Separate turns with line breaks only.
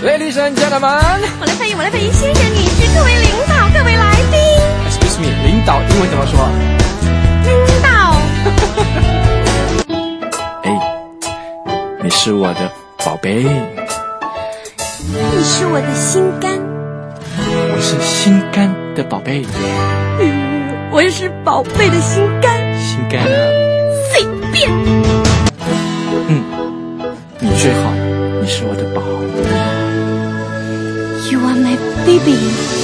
Ladies and gentlemen，
我来翻译，先生、女士、各位领导、各位来宾。
Excuse me， 领导英文怎么说？
领导。
你是我的宝贝。
你是我的心肝。
我是心肝的宝贝。
我是宝贝的心肝。
心肝啊。
随便。
你最好，你是我的宝。
You are my baby.